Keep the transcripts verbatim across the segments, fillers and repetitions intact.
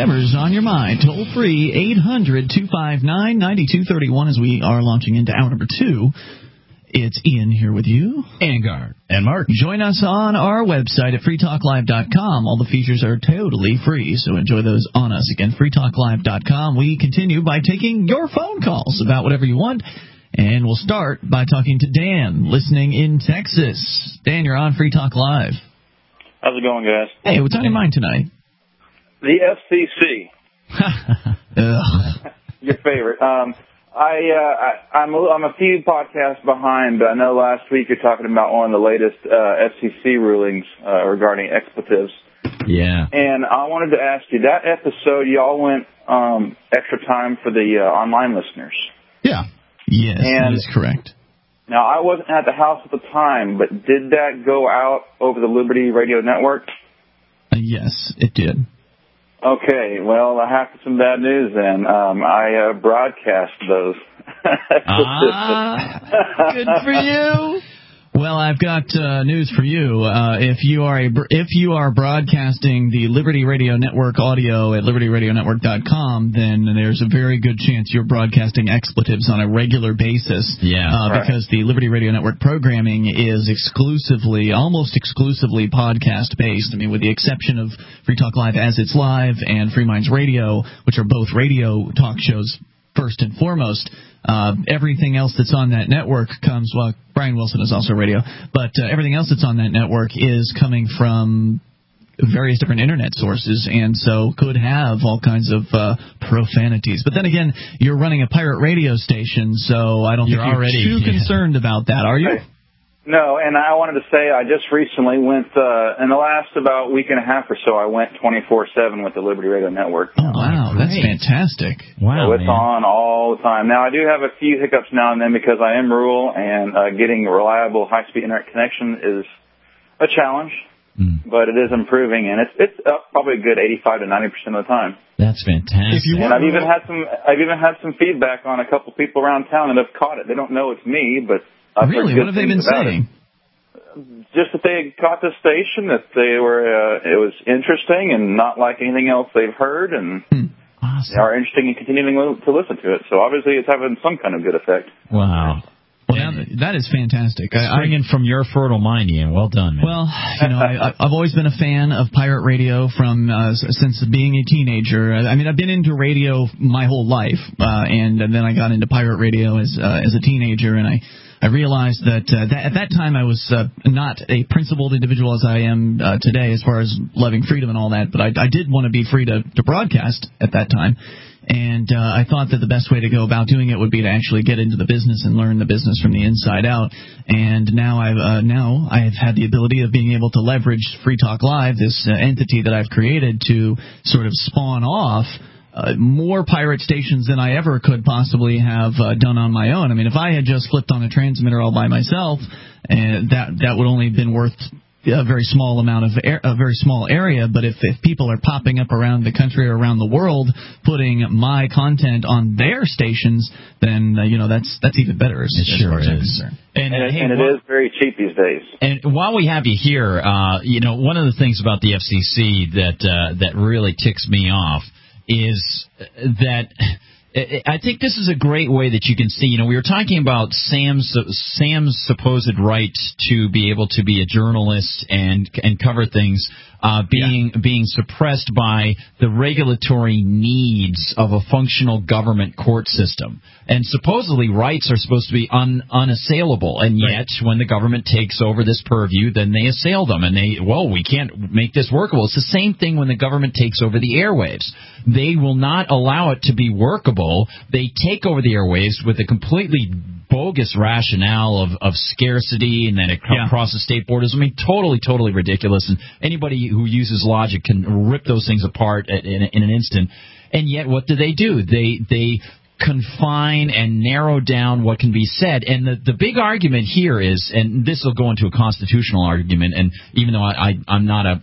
whatever's on your mind. Toll free, eight hundred, two five nine, nine two three one as we are launching into hour number two. It's Ian here with you. Angard. And Mark. Join us on our website at free talk live dot com. All the features are totally free, so enjoy those on us. Again, free talk live dot com. We continue by taking your phone calls about whatever you want. And we'll start by talking to Dan, listening in Texas. Dan, you're on Free Talk Live. How's it going, guys? Hey, what's on your mind tonight? The F C C. Your favorite. Um, I, uh, I, I'm, a, I'm a few podcasts behind, but I know last week you're talking about one of the latest uh, F C C rulings uh, regarding expletives. Yeah. And I wanted to ask you, that episode, y'all went um, extra time for the uh, online listeners. Yeah. Yes, and that is correct. Now, I wasn't at the house at the time, but did that go out over the Liberty Radio Network? Uh, yes, it did. Okay, well, I have some bad news then. Um, I uh, broadcast those. Ah, good for you. Well, I've got uh, news for you. Uh, if you are a, if you are broadcasting the Liberty Radio Network audio at liberty radio network dot com, then there's a very good chance you're broadcasting expletives on a regular basis. Yeah, uh, right. Because the Liberty Radio Network programming is exclusively, almost exclusively podcast based. I mean, with the exception of Free Talk Live as it's live and Free Minds Radio, which are both radio talk shows first and foremost. Uh, everything else that's on that network comes, well, Brian Wilson is also radio, but uh, everything else that's on that network is coming from various different internet sources, and so could have all kinds of uh, profanities. But then again, you're running a pirate radio station, so I don't you're think you're already, too yeah. concerned about that, are you? Right. No, and I wanted to say I just recently went, uh, in the last about week and a half or so, I went twenty-four seven with the Liberty Radio Network. Oh, wow, Great. that's fantastic. Wow, So it's man. on all the time. Now, I do have a few hiccups now and then because I am rural, and uh, getting a reliable high-speed internet connection is a challenge, mm. but it is improving, and it's it's up probably a good eighty-five to ninety percent of the time. That's fantastic. If you and I've even had some I've even had some feedback on a couple people around town that have caught it. They don't know it's me, but I've really, what have they been saying? It. Just that they caught the station, that they were uh, it was interesting and not like anything else they've heard, and hmm. awesome. they are interested in continuing to listen to it. So obviously, it's having some kind of good effect. Wow. Well, that, that is fantastic. I, Springing from your fertile mind, Ian. Well done, man. Well, you know, I, I've always been a fan of pirate radio from uh, since being a teenager. I mean, I've been into radio my whole life, uh, and, and then I got into pirate radio as uh, as a teenager, and I. I realized that, uh, that at that time I was uh, not a principled individual as I am uh, today as far as loving freedom and all that, but I, I did want to be free to, to broadcast at that time. And uh, I thought that the best way to go about doing it would be to actually get into the business and learn the business from the inside out. And now I've uh, now I have had the ability of being able to leverage Free Talk Live, this uh, entity that I've created, to sort of spawn off Uh, more pirate stations than I ever could possibly have uh, done on my own. I mean, if I had just flipped on a transmitter all by myself, uh, that that would only have been worth a very small amount of air, a very small area. But if, if people are popping up around the country or around the world putting my content on their stations, then uh, you know that's that's even better. As, it as sure far as I'm is. concerned. And, And, and, hey, and it well, is very cheap these days. And while we have you here, uh, you know, one of the things about the F C C that uh, that really ticks me off is that I think this is a great way that you can see, you know, we were talking about Sam's Sam's supposed right to be able to be a journalist and and cover things uh, being yeah. being suppressed by the regulatory needs of a functional government court system. And supposedly rights are supposed to be un, unassailable, and yet right. when the government takes over this purview, then they assail them, and they, well, we can't make this workable. It's the same thing when the government takes over the airwaves. They will not allow it to be workable. They take over the airwaves with a completely bogus rationale of, of scarcity and then it yeah. crosses state borders. I mean, totally, totally ridiculous, and anybody who uses logic can rip those things apart in, in, in an instant. And yet, what do they do? They they... confine and narrow down what can be said. And the, the big argument here is, and this will go into a constitutional argument, and even though I, I, I'm not a, a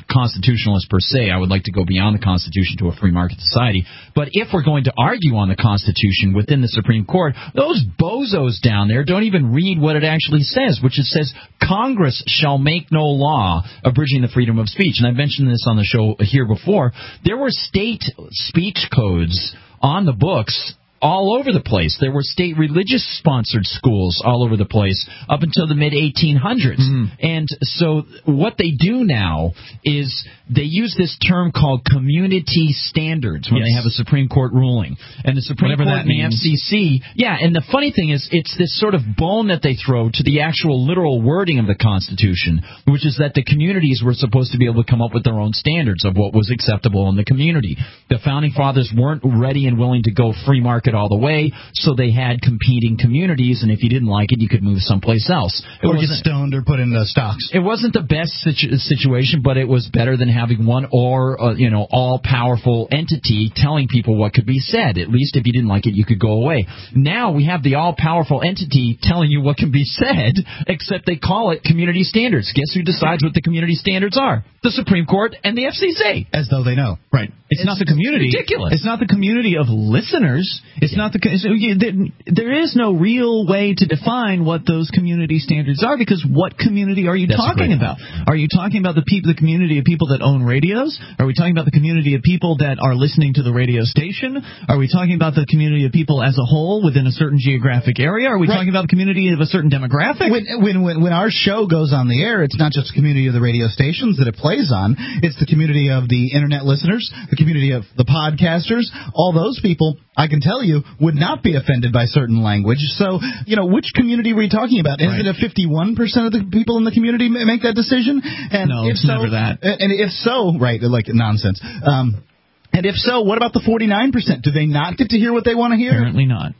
constitutionalist per se. I would like to go beyond the Constitution to a free market society. But if we're going to argue on the Constitution within the Supreme Court, those bozos down there don't even read what it actually says, which it says Congress shall make no law abridging the freedom of speech. And I mentioned this on the show here before. There were state speech codes on the books all over the place. There were state religious-sponsored schools all over the place up until the mid eighteen hundreds. Mm. And so what they do now is they use this term called community standards when yes. they have a Supreme Court ruling. And the Supreme Whatever Court and the means. F C C, yeah, and the funny thing is it's this sort of bone that they throw to the actual literal wording of the Constitution, which is that the communities were supposed to be able to come up with their own standards of what was acceptable in the community. The Founding Fathers weren't ready and willing to go free market all the way, so they had competing communities, and if you didn't like it, you could move someplace else. It or get stoned or put in the stocks. It wasn't the best situ- situation, but it was better than having one or uh, you know all-powerful entity telling people what could be said. At least if you didn't like it, you could go away. Now we have the all-powerful entity telling you what can be said, except they call it community standards. Guess who decides what the community standards are? The Supreme Court and the F C C. As though they know. Right. It's, it's not the community. Ridiculous. It's not the community of listeners. It's yeah. not the. So you, there, there is no real way to define what those community standards are, because what community are you That's talking about? Are you talking about the people, the community of people that own radios? Are we talking about the community of people that are listening to the radio station? Are we talking about the community of people as a whole within a certain geographic area? Are we right. talking about the community of a certain demographic? When, when when when our show goes on the air, it's not just the community of the radio stations that it plays on. It's the community of the internet listeners, the community of the podcasters. All those people, I can tell you, would not be offended by certain language. So, you know, which community were you talking about? Is right. it a fifty-one percent of the people in the community make that decision? And no, if it's so, never that. And if so, right, like nonsense. Um, and if so, what about the forty-nine percent? Do they not get to hear what they want to hear? Apparently not.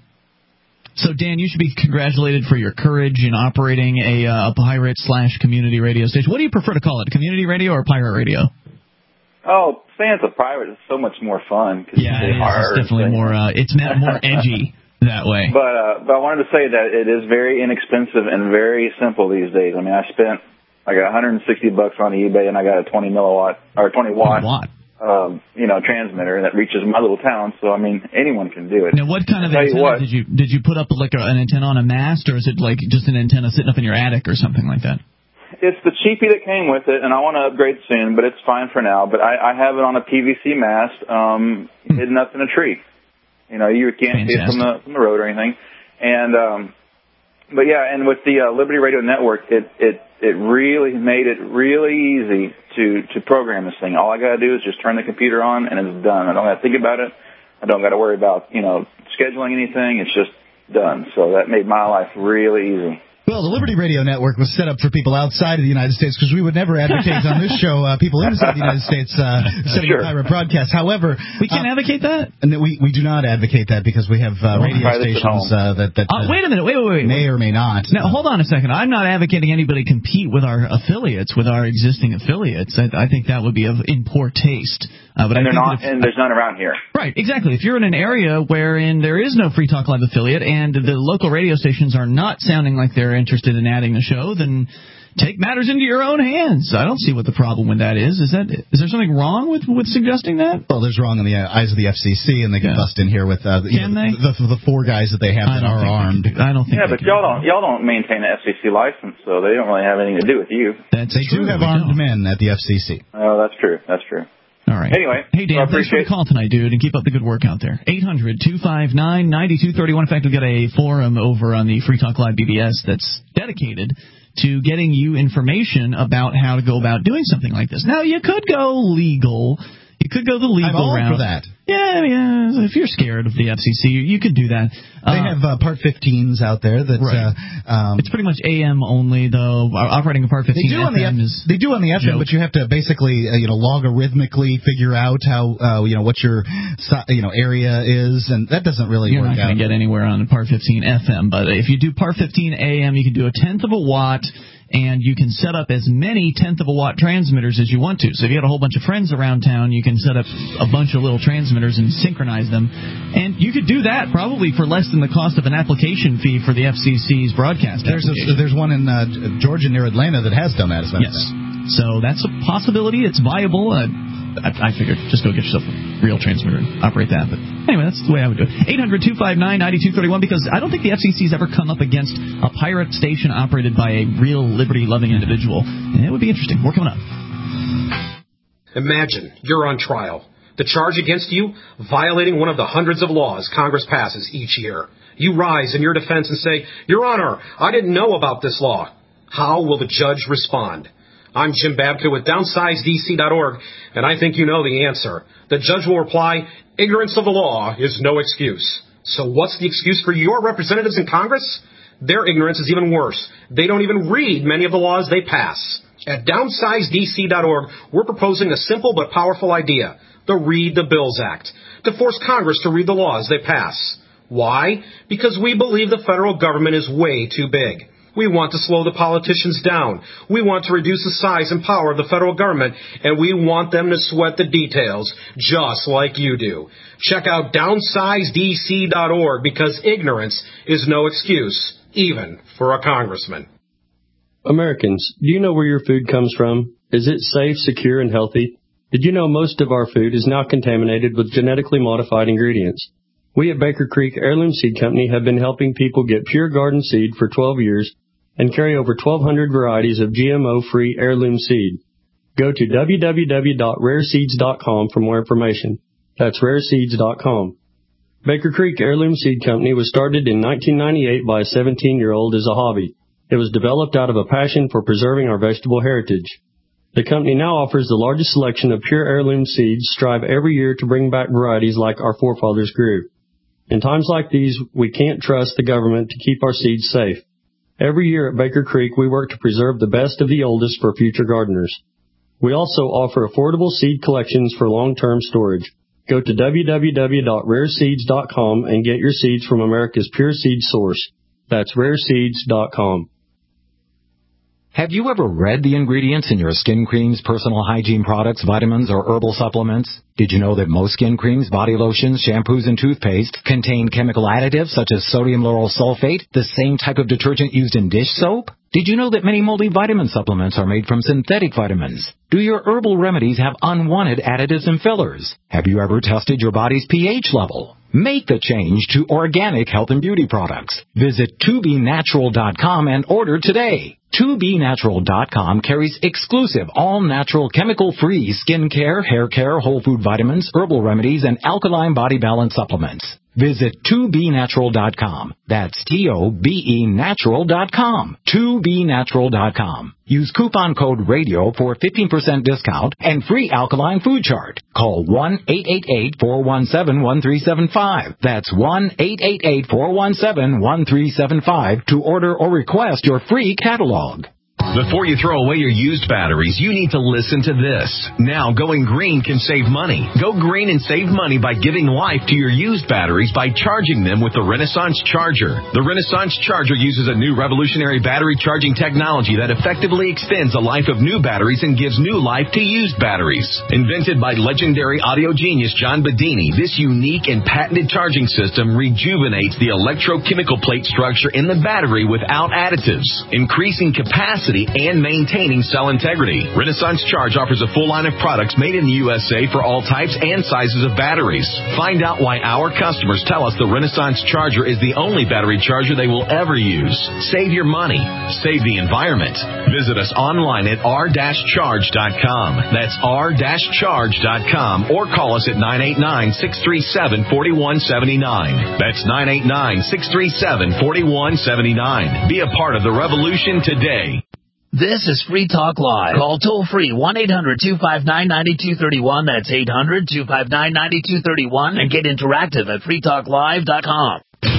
So, Dan, you should be congratulated for your courage in operating a, uh, a pirate slash community radio station. What do you prefer to call it, community radio or pirate radio? Oh, saying it's a pirate is so much more fun. Cause yeah, it is. It's definitely more. Uh, it's more edgy that way. But uh, but I wanted to say that it is very inexpensive and very simple these days. I mean, I spent I got one hundred sixty bucks on eBay, and I got a twenty milliwatt or twenty watt. watt. Um, you know, transmitter that reaches my little town. So I mean, anyone can do it. Now, what kind of antenna what, did you did you put up? Like a, an antenna on a mast, or is it like just an antenna sitting up in your attic or something like that? It's the cheapie that came with it, and I want to upgrade soon, but it's fine for now. But I, I have it on a P V C mast, um, hmm. hidden up in a tree. You know, you can't see it from the from the road or anything. And um, but yeah, and with the uh, Liberty Radio Network, it it it really made it really easy to to program this thing. All I got to do is just turn the computer on, and it's done. I don't have to think about it. I don't got to worry about you know scheduling anything. It's just done. So that made my life really easy. Well, the Liberty Radio Network was set up for people outside of the United States, because we would never advocate on this show uh, people inside the United States uh, setting sure. up pirate broadcasts. However, we can't uh, advocate that. And we we do not advocate that, because we have uh, radio stations uh, that that uh, wait a minute, wait, wait, wait, may or may not. Now, hold on a second. I'm not advocating anybody compete with our affiliates, with our existing affiliates. I, I think that would be of in poor taste. Uh, but and, I they're not, if, and there's none around here. Right, exactly. If you're in an area wherein there is no Free Talk Live affiliate and the local radio stations are not sounding like they're interested in adding the show, then take matters into your own hands. I don't see what the problem with that is. Is that is there something wrong with, with suggesting that? Well, there's wrong in the eyes of the F C C, and they can yeah. bust in here with uh, can know, they? The, the, the four guys that they have that are armed. I don't think. Yeah, but y'all don't y'all don't maintain an F C C license, so they don't really have anything to do with you. That's they true. do have we armed don't. men at the F C C. Oh, that's true. That's true. All right. Anyway. Hey, Dan, well, thanks for the call tonight, dude, and keep up the good work out there. eight hundred two five nine nine two three one. In fact, we've got a forum over on the Free Talk Live B B S that's dedicated to getting you information about how to go about doing something like this. Now, you could go legal. You could go the legal I'm all route. for that. Yeah, yeah. If you're scared of the F C C, you, you could do that. They uh, have uh, Part fifteens out there. That right. uh, um, it's pretty much A M only, though. Operating a Part fifteen they do F M on the F- is they do on the F M, joke. but you have to basically uh, you know logarithmically figure out how uh, you know what your you know area is, and that doesn't really you're work out. You're not going to get anywhere on Part fifteen F M, but if you do Part fifteen A M, you can do a tenth of a watt. And you can set up as many tenth of a watt transmitters as you want to. So if you got a whole bunch of friends around town, you can set up a bunch of little transmitters and synchronize them. And you could do that probably for less than the cost of an application fee for the F C C's broadcast. There's a, there's one in uh, Georgia near Atlanta that has done that. As yes. So that's a possibility. It's viable. Uh, I, I figured just go get yourself a real transmitter and operate that. But anyway, that's the way I would do it. eight hundred two five nine nine two three one, because I don't think the F C C's ever come up against a pirate station operated by a real liberty-loving individual. And it would be interesting. More coming up. Imagine you're on trial. The charge against you, violating one of the hundreds of laws Congress passes each year. You rise in your defense and say, Your Honor, I didn't know about this law. How will the judge respond? I'm Jim Babka with downsize D C dot org, and I think you know the answer. The judge will reply, ignorance of the law is no excuse. So what's the excuse for your representatives in Congress? Their ignorance is even worse. They don't even read many of the laws they pass. At downsize D C dot org, we're proposing a simple but powerful idea, the Read the Bills Act, to force Congress to read the laws they pass. Why? Because we believe the federal government is way too big. We want to slow the politicians down. We want to reduce the size and power of the federal government, and we want them to sweat the details, just like you do. Check out downsize D C dot org, because ignorance is no excuse, even for a congressman. Americans, do you know where your food comes from? Is it safe, secure, and healthy? Did you know most of our food is now contaminated with genetically modified ingredients? We at Baker Creek Heirloom Seed Company have been helping people get pure garden seed for twelve years and carry over twelve hundred varieties of G M O-free heirloom seed. Go to w w w dot rare seeds dot com for more information. That's rare seeds dot com. Baker Creek Heirloom Seed Company was started in nineteen ninety-eight by a seventeen-year-old as a hobby. It was developed out of a passion for preserving our vegetable heritage. The company now offers the largest selection of pure heirloom seeds, strive every year to bring back varieties like our forefathers grew. In times like these, we can't trust the government to keep our seeds safe. Every year at Baker Creek, we work to preserve the best of the oldest for future gardeners. We also offer affordable seed collections for long-term storage. Go to w w w dot rare seeds dot com and get your seeds from America's pure seed source. That's rare seeds dot com. Have you ever read the ingredients in your skin creams, personal hygiene products, vitamins, or herbal supplements? Did you know that most skin creams, body lotions, shampoos, and toothpaste contain chemical additives such as sodium lauryl sulfate, the same type of detergent used in dish soap? Did you know that many multivitamin supplements are made from synthetic vitamins? Do your herbal remedies have unwanted additives and fillers? Have you ever tested your body's pH level? Make the change to organic health and beauty products. Visit two b natural dot com and order today. two b natural dot com carries exclusive, all-natural, chemical-free skincare, hair care, whole food vitamins, herbal remedies, and alkaline body balance supplements. Visit two b natural dot com. That's T O B E natural dot com. two b natural dot com. Use coupon code RADIO for fifteen percent discount and free alkaline food chart. Call one eight eight eight, four one seven, one three seven five. That's one eight eight eight, four one seven, one three seven five to order or request your free catalog. Before you throw away your used batteries, you need to listen to this. Now, going green can save money. Go green and save money by giving life to your used batteries by charging them with the Renaissance Charger. The Renaissance Charger uses a new revolutionary battery charging technology that effectively extends the life of new batteries and gives new life to used batteries. Invented by legendary audio genius John Bedini, this unique and patented charging system rejuvenates the electrochemical plate structure in the battery without additives, increasing capacity and maintaining cell integrity. Renaissance Charge offers a full line of products made in the U S A for all types and sizes of batteries. Find out why our customers tell us the Renaissance Charger is the only battery charger they will ever use. Save your money. Save the environment. Visit us online at r dash charge dot com. That's r dash charge dot com, or call us at nine eight nine, six three seven, four one seven nine. That's nine eight nine, six three seven, four one seven nine. Be a part of the revolution today. This is Free Talk Live. Call toll-free one eight hundred, two five nine, nine two three one. That's eight hundred, two five nine, nine two three one. And get interactive at free talk live dot com.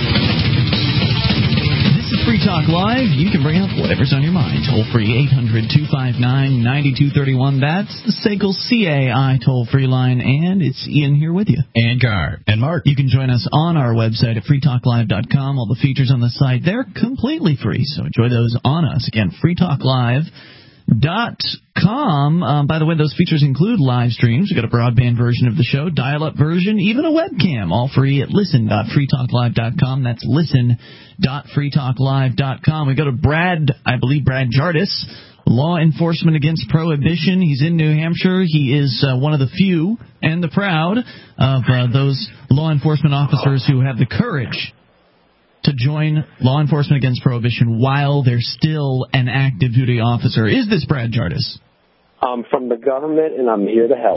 This is Free Talk Live. You can bring up whatever's on your mind. Toll-free eight hundred, two five nine, nine two three one. That's the S A C L C A I toll-free line. And it's Ian here with you. And Gar. And Mark. You can join us on our website at free talk live dot com. All the features on the site, they're completely free. So enjoy those on us. Again, free talk live dot com. Um, by the way, those features include live streams. We've got a broadband version of the show, dial-up version, even a webcam, all free at listen dot free talk live dot com. That's listen dot free talk live dot com. We go to Brad, I believe Brad Jardis, Law Enforcement Against Prohibition. He's in New Hampshire. He is uh, one of the few and the proud of uh, those law enforcement officers who have the courage to join Law Enforcement Against Prohibition while they're still an active duty officer. Is this Brad Jardis? I'm from the government, and I'm here to help.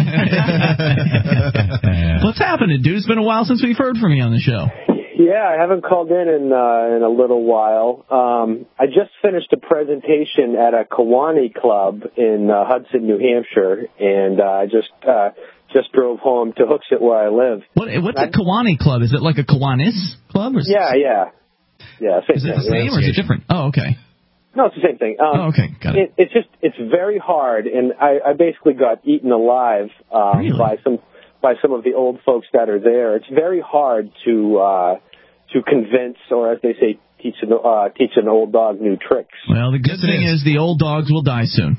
What's happening, dude? It's been a while since we've heard from you on the show. Yeah, I haven't called in in, uh, in a little while. Um, I just finished a presentation at a Kiwani Club in uh, Hudson, New Hampshire, and uh, I just uh, just drove home to Hooksett, where I live. What, what's I, a Kiwani Club? Is it like a Kiwanis Club? Or yeah, yeah. Yeah, same is it thing, the same yeah. or is it different? Oh, okay. No, it's the same thing. Um, oh, okay, got it. it. It's just, it's very hard, and I, I basically got eaten alive um, really? by some by some of the old folks that are there. It's very hard to uh, to convince, or as they say, teach an, uh, teach an old dog new tricks. Well, the good yes, thing is. is the old dogs will die soon.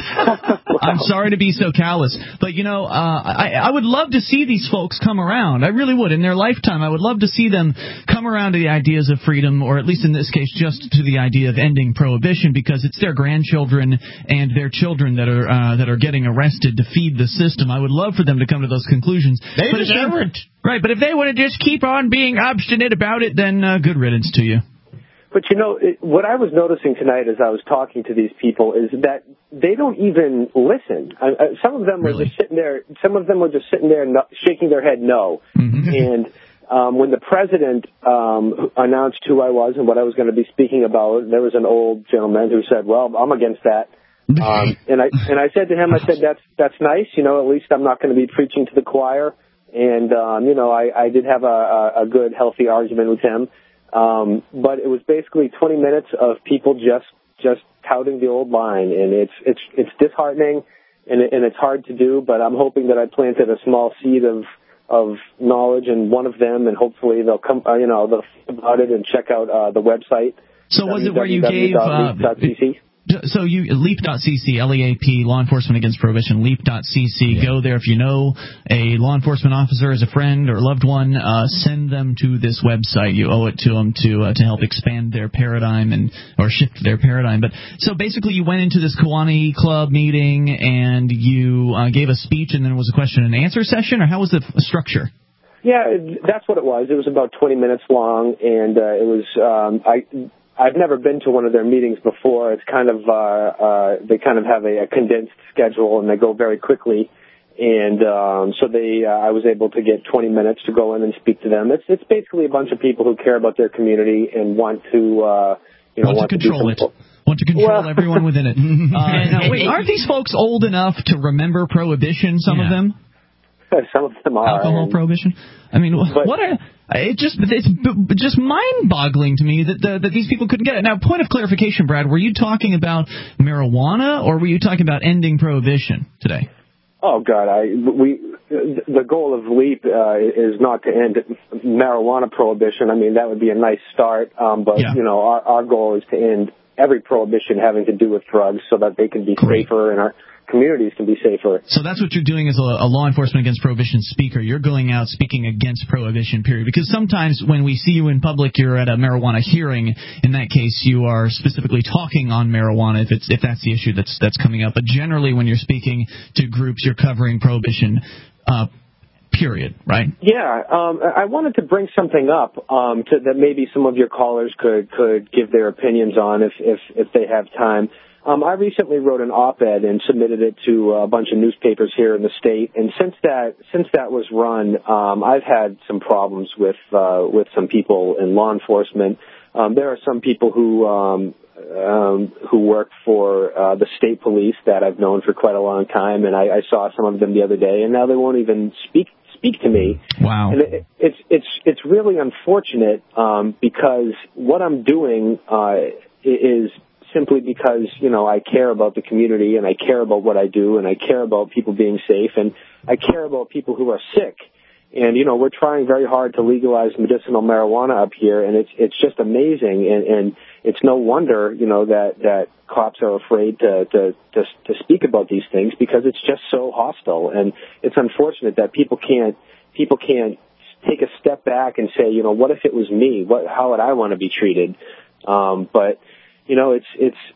I'm sorry to be so callous, but, you know, uh, I, I would love to see these folks come around. I really would. In their lifetime, I would love to see them come around to the ideas of freedom, or at least in this case, just to the idea of ending prohibition, because it's their grandchildren and their children that are uh, that are getting arrested to feed the system. I would love for them to come to those conclusions. They deserve it. Right, but if they want to just keep on being obstinate about it, then uh, good riddance to you. But, you know, it, what I was noticing tonight as I was talking to these people is that they don't even listen. I, I, some of them were really? just sitting there. Some of them were just sitting there no, shaking their head no. Mm-hmm. And um, when the president um, announced who I was and what I was going to be speaking about, there was an old gentleman who said, well, I'm against that. Um, and I and I said to him, I said, that's that's nice. You know, at least I'm not going to be preaching to the choir. And, um, you know, I, I did have a, a good, healthy argument with him. Um, but it was basically twenty minutes of people just, just touting the old line, and it's, it's, it's disheartening, and, it, and it's hard to do, but I'm hoping that I planted a small seed of, of knowledge in one of them, and hopefully they'll come, uh, you know, they'll think about it and check out, uh, the website. So was it where you gave, uh, so you, leap dot c c, L E A P, Law Enforcement Against Prohibition, leap dot c c. Yeah. Go there. If you know a law enforcement officer as a friend or loved one, uh, send them to this website. You owe it to them to uh, to help expand their paradigm and or shift their paradigm. But so basically, you went into this Kiwani Club meeting and you uh, gave a speech, and then it was a question and answer session, or how was the f- structure? Yeah, that's what it was. It was about twenty minutes long, and uh, it was um, I. I've never been to one of their meetings before. It's kind of, uh, uh, they kind of have a, a condensed schedule, and they go very quickly. And, um, so they, uh, I was able to get twenty minutes to go in and speak to them. It's, it's basically a bunch of people who care about their community and want to, uh, you know, want, want to control to it. Want to control well, everyone within it. Uh, now, wait, aren't these folks old enough to remember Prohibition, some yeah. of them? Some of them are. Alcohol and, prohibition? I mean, but, what a... It just it's just mind-boggling to me that the, that these people couldn't get it. Now, point of clarification, Brad, were you talking about marijuana or were you talking about ending prohibition today? Oh God, I we the goal of LEAP uh, is not to end marijuana prohibition. I mean, that would be a nice start, um, but yeah. you know, our our goal is to end every prohibition having to do with drugs, so that they can be Great. safer and our communities can be safer. So that's what you're doing as a, a law enforcement against prohibition speaker. You're going out speaking against prohibition, period. Because sometimes when we see you in public, you're at a marijuana hearing. In that case, you are specifically talking on marijuana if it's if that's the issue that's that's coming up. But generally, when you're speaking to groups, you're covering prohibition. Uh, Period, right? Yeah, um, I wanted to bring something up um, to, that maybe some of your callers could, could give their opinions on if, if, if they have time. Um, I recently wrote an op-ed and submitted it to a bunch of newspapers here in the state, and since that since that was run, um, I've had some problems with uh, with some people in law enforcement. Um, there are some people who um, um, who work for uh, the state police that I've known for quite a long time, and I, I saw some of them the other day, and now they won't even speak. Speak to me. Wow. And it, it's it's it's really unfortunate um, because what I'm doing uh, is simply because you know I care about the community and I care about what I do and I care about people being safe and I care about people who are sick. And you know we're trying very hard to legalize medicinal marijuana up here, and it's it's just amazing. And, and it's no wonder you know that that cops are afraid to, to to to speak about these things because it's just so hostile. And it's unfortunate that people can't people can't take a step back and say, you know, what if it was me? What how would I want to be treated? Um, but you know, it's it's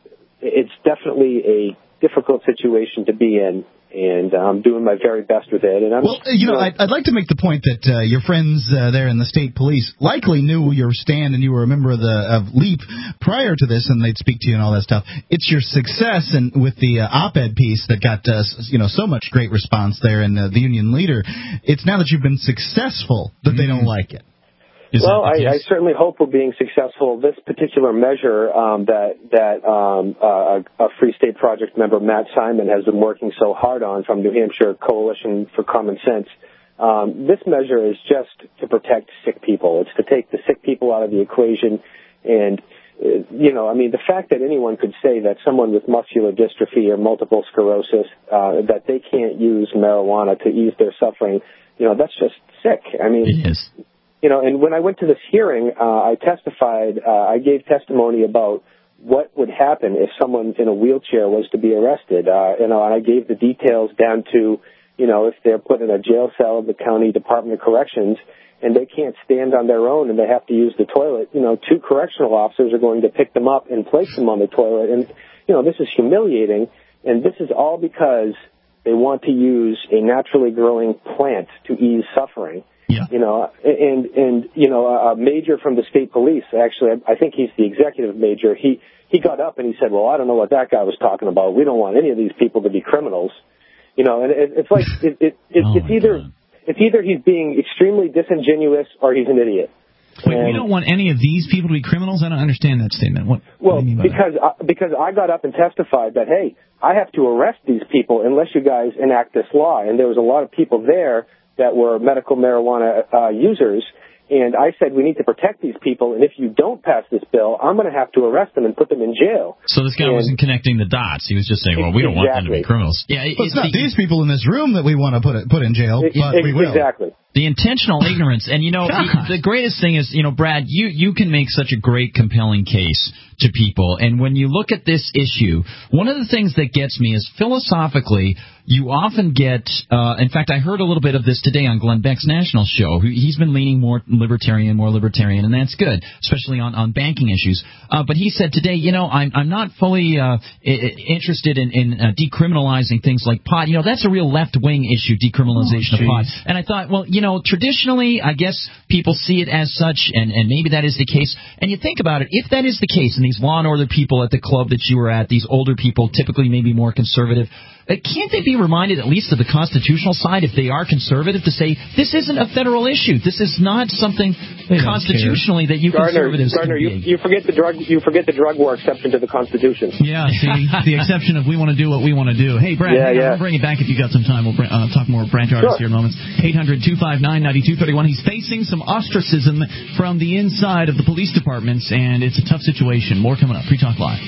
it's definitely a difficult situation to be in. And I'm doing my very best with it. And I'm, well, you know, I'd, I'd like to make the point that uh, your friends uh, there in the state police likely knew your stand and you were a member of the of LEAP prior to this, and they'd speak to you and all that stuff. It's your success and with the uh, op-ed piece that got uh, you know so much great response there, and uh, the union leader. It's now that you've been successful that mm-hmm. they don't like it. Is well, I, I certainly hope we're being successful. This particular measure um, that that um, uh, a Free State Project member, Matt Simon, has been working so hard on from New Hampshire Coalition for Common Sense, um, this measure is just to protect sick people. It's to take the sick people out of the equation. And, uh, you know, I mean, the fact that anyone could say that someone with muscular dystrophy or multiple sclerosis, uh, that they can't use marijuana to ease their suffering, you know, that's just sick. I mean, it is. You know, and when I went to this hearing, uh, I testified, uh, I gave testimony about what would happen if someone in a wheelchair was to be arrested. Uh, you know, and I gave the details down to, you know, if they're put in a jail cell of the County Department of Corrections and they can't stand on their own and they have to use the toilet, you know, two correctional officers are going to pick them up and place them on the toilet. And, you know, this is humiliating, and this is all because they want to use a naturally growing plant to ease suffering. Yeah. You know, and, and, you know, a major from the state police, actually, I think he's the executive major, he, he got up and he said, well, I don't know what that guy was talking about. We don't want any of these people to be criminals. You know, and it, it's like, it, it, it, oh it's either, God. it's either he's being extremely disingenuous or he's an idiot. Wait, and, we don't want any of these people to be criminals? I don't understand that statement. What, well, what do you mean by because, I, because I got up and testified that, hey, I have to arrest these people unless you guys enact this law. And there was a lot of people there that were medical marijuana uh, users, and I said we need to protect these people, and if you don't pass this bill, I'm going to have to arrest them and put them in jail. So this guy and wasn't connecting the dots. He was just saying, well, we don't exactly. want them to be criminals. Yeah, it, well, it's, it's not the, these people in this room that we want to put put in jail, it, but it, we will. Exactly. The intentional ignorance. And, you know, the, the greatest thing is, you know, Brad, you, you can make such a great, compelling case to people. And when you look at this issue, one of the things that gets me is philosophically, you often get, uh, in fact, I heard a little bit of this today on Glenn Beck's national show. He's been leaning more libertarian, more libertarian, and that's good, especially on, on banking issues. Uh, but he said today, you know, I'm, I'm not fully uh, interested in, in uh, decriminalizing things like pot. You know, that's a real left-wing issue, decriminalization oh, of pot. And I thought, well, you know, traditionally, I guess people see it as such, and, and maybe that is the case. And you think about it, if that is the case, and these law and order people at the club that you were at, these older people, typically maybe more conservative, Uh, can't they be reminded at least of the constitutional side, if they are conservative, to say this isn't a federal issue, this is not something constitutionally that you Gardner, conservatives Gardner, can you, you forget the drug you forget the drug war exception to the Constitution. Yeah, see, the exception of we want to do what we want to do. Hey, Brad, yeah, yeah. we'll bring it back if you got some time. We'll bring, uh, talk more branch artists sure. here in moments. eight hundred two five nine nine two three one. He's facing some ostracism from the inside of the police departments, and it's a tough situation. More coming up. Free Talk Live.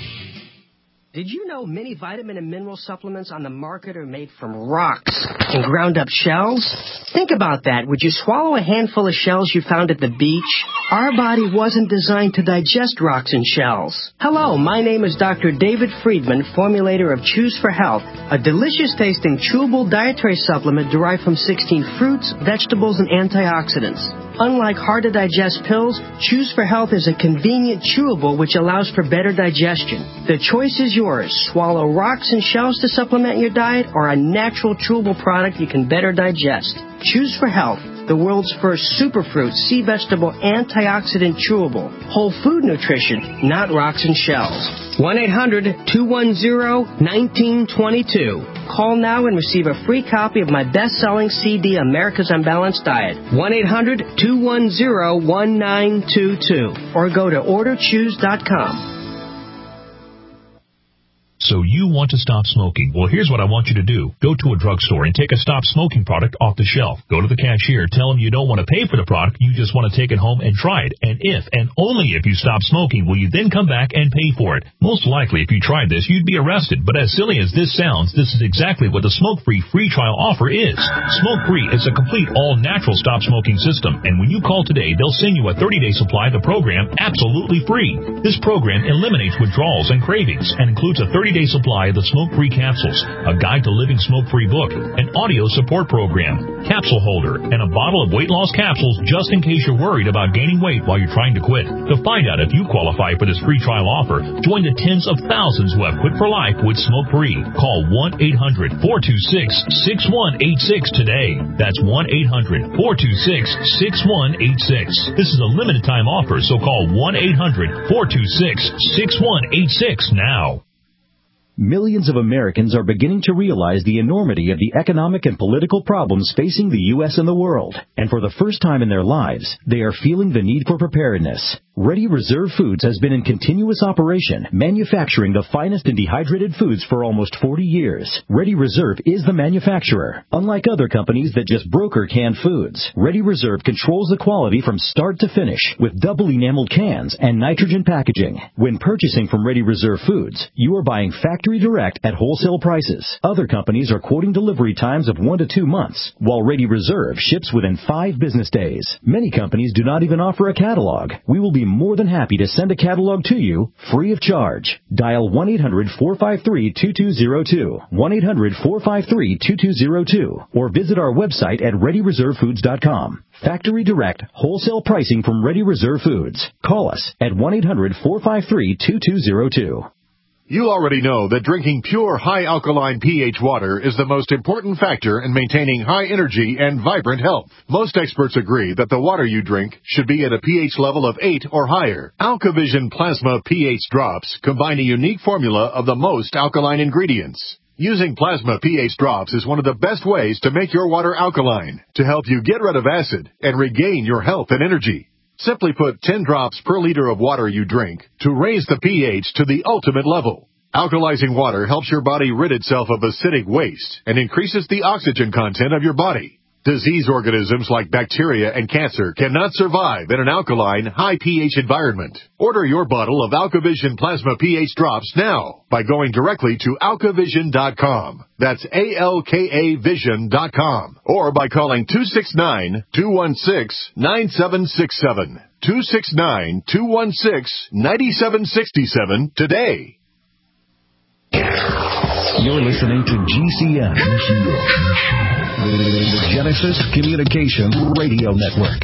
Did you know many vitamin and mineral supplements on the market are made from rocks and ground up shells? Think about that. Would you swallow a handful of shells you found at the beach? Our body wasn't designed to digest rocks and shells. Hello, my name is Doctor David Friedman, formulator of Choose for Health, a delicious tasting chewable dietary supplement derived from sixteen fruits, vegetables, and antioxidants. Unlike hard-to-digest pills, Choose for Health is a convenient chewable which allows for better digestion. The choice is yours. Swallow rocks and shells to supplement your diet, or a natural chewable product you can better digest. Choose for Health, the world's first superfruit, sea vegetable, antioxidant chewable. Whole food nutrition, not rocks and shells. one eight hundred two one zero one nine two two. Call now and receive a free copy of my best-selling C D, America's Unbalanced Diet. one eight hundred two one zero one nine two two. Or go to order choose dot com. So you want to stop smoking. Well, here's what I want you to do. Go to a drugstore and take a stop smoking product off the shelf. Go to the cashier. Tell them you don't want to pay for the product. You just want to take it home and try it. And if, and only if you stop smoking, will you then come back and pay for it. Most likely, if you tried this, you'd be arrested. But as silly as this sounds, this is exactly what the smoke-free free trial offer is. Smoke-free is a complete all-natural stop smoking system. And when you call today, they'll send you a thirty-day supply of the program absolutely free. This program eliminates withdrawals and cravings and includes a thirty-day thirty-day supply of the smoke-free capsules, a guide to living smoke-free book, an audio support program, capsule holder, and a bottle of weight loss capsules just in case you're worried about gaining weight while you're trying to quit. To find out if you qualify for this free trial offer, join the tens of thousands who have quit for life with smoke-free. Call one eight hundred four two six six one eight six today. That's one eight hundred four two six six one eight six. This is a limited time offer, so call one eight hundred four two six six one eight six now. Millions of Americans are beginning to realize the enormity of the economic and political problems facing the U S and the world. And for the first time in their lives, they are feeling the need for preparedness. Ready Reserve Foods has been in continuous operation, manufacturing the finest in dehydrated foods for almost forty years. Ready Reserve is the manufacturer. Unlike other companies that just broker canned foods, Ready Reserve controls the quality from start to finish with double enameled cans and nitrogen packaging. When purchasing from Ready Reserve Foods, you are buying factory direct at wholesale prices. Other companies are quoting delivery times of one to two months, while Ready Reserve ships within five business days. Many companies do not even offer a catalog. We will be more than happy to send a catalog to you free of charge. Dial one eight hundred four five three two two zero two, one eight hundred four five three two two zero two, or visit our website at ready reserve foods dot com. Factory direct, wholesale pricing from Ready Reserve Foods. Call us at one eight hundred four five three two two zero two. You already know that drinking pure, high-alkaline pH water is the most important factor in maintaining high energy and vibrant health. Most experts agree that the water you drink should be at a pH level of eight or higher. AlkaVision Plasma pH drops combine a unique formula of the most alkaline ingredients. Using Plasma pH drops is one of the best ways to make your water alkaline, to help you get rid of acid and regain your health and energy. Simply put ten drops per liter of water you drink to raise the pH to the ultimate level. Alkalizing water helps your body rid itself of acidic waste and increases the oxygen content of your body. Disease organisms like bacteria and cancer cannot survive in an alkaline, high pH environment. Order your bottle of AlkaVision Plasma pH drops now by going directly to alka vision dot com. That's A L K A vision dot com. Or by calling two six nine, two one six, nine seven six seven. two six nine, two one six, nine seven six seven today. You're listening to G C N, the Genesis Communications Radio Network.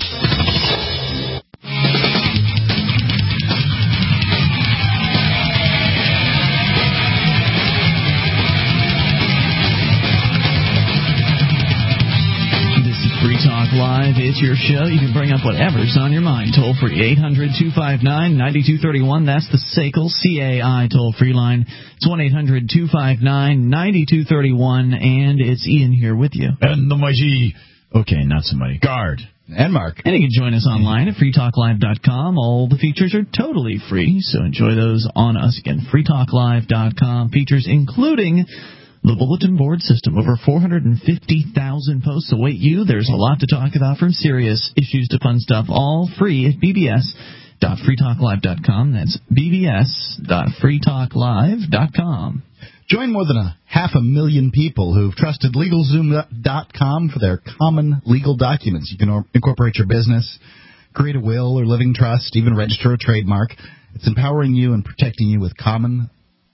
Talk Live. It's your show. You can bring up whatever's on your mind. Toll free eight hundred two five nine nine two three one. That's the S A C L C A I toll free line. It's one eight hundred two five nine nine two three one. And it's Ian here with you. And the mighty, okay, not somebody, Guard. And Mark. And you can join us online at free talk live dot com. All the features are totally free, so enjoy those on us. Again, free talk live dot com. Features including the bulletin board system. Over four hundred fifty thousand posts await you. There's a lot to talk about, from serious issues to fun stuff, all free at b b s dot free talk live dot com. That's b b s dot free talk live dot com. Join more than a half a million people who've trusted LegalZoom dot com for their common legal documents. You can incorporate your business, create a will or living trust, even register a trademark. It's empowering you and protecting you with common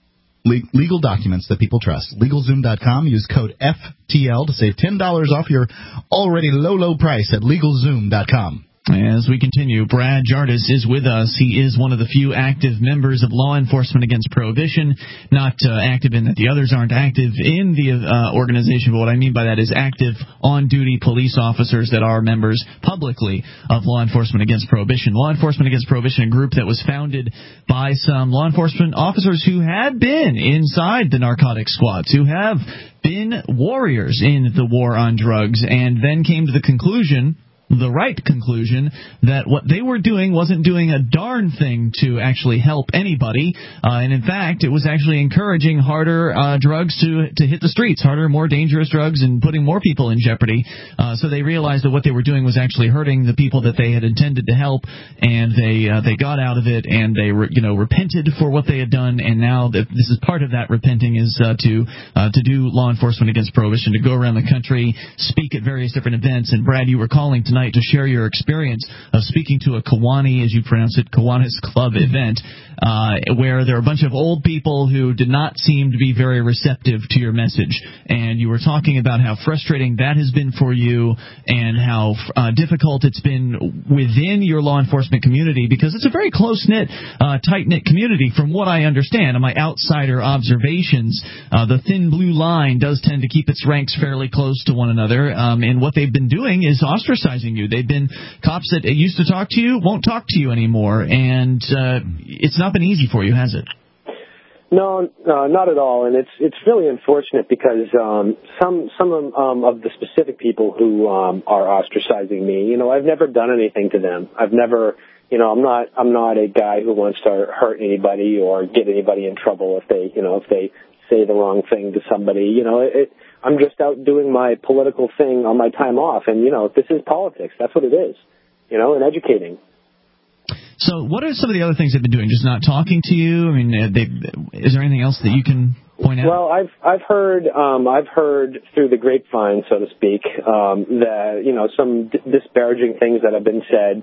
legal documents that people trust. LegalZoom dot com. Use code F T L to save ten dollars off your already low, low price at LegalZoom dot com. As we continue, Brad Jardis is with us. He is one of the few active members of Law Enforcement Against Prohibition. Not uh, active in that the others aren't active in the uh, organization, but what I mean by that is active on-duty police officers that are members publicly of Law Enforcement Against Prohibition. Law Enforcement Against Prohibition, a group that was founded by some law enforcement officers who had been inside the narcotics squads, who have been warriors in the war on drugs, and then came to the conclusion, the right conclusion, that what they were doing wasn't doing a darn thing to actually help anybody, uh, and in fact, it was actually encouraging harder uh, drugs to to hit the streets, harder, more dangerous drugs, and putting more people in jeopardy. Uh, so they realized that what they were doing was actually hurting the people that they had intended to help, and they uh, they got out of it, and they re- you know repented for what they had done, and now that this is part of that repenting is uh, to uh, to do Law Enforcement Against Prohibition, to go around the country, speak at various different events. And Brad, you were calling tonight tonight to share your experience of speaking to a Kiwani, as you pronounce it, Kiwanis Club event, uh, where there are a bunch of old people who did not seem to be very receptive to your message. And you were talking about how frustrating that has been for you and how uh, difficult it's been within your law enforcement community, because it's a very close-knit, uh, tight-knit community from what I understand. In my outsider observations, uh, the thin blue line does tend to keep its ranks fairly close to one another, um, and what they've been doing is ostracizing you. They've been cops that used to talk to you, won't talk to you anymore, and uh, it's not been easy for you, has it? No, no, not at all, and it's it's really unfortunate because um, some some of, um, of the specific people who um, are ostracizing me, you know, I've never done anything to them. I've never, you know, I'm not I'm not a guy who wants to hurt anybody or get anybody in trouble if they, you know, if they say the wrong thing to somebody. You know, it, I'm just out doing my political thing on my time off, and you know, this is politics. That's what it is, you know, and educating. So what are some of the other things they've been doing? Just not talking to you? I mean, they, is there anything else that you can point out? Well, I've I've heard um, I've heard through the grapevine, so to speak, um, that you know some d- disparaging things that have been said.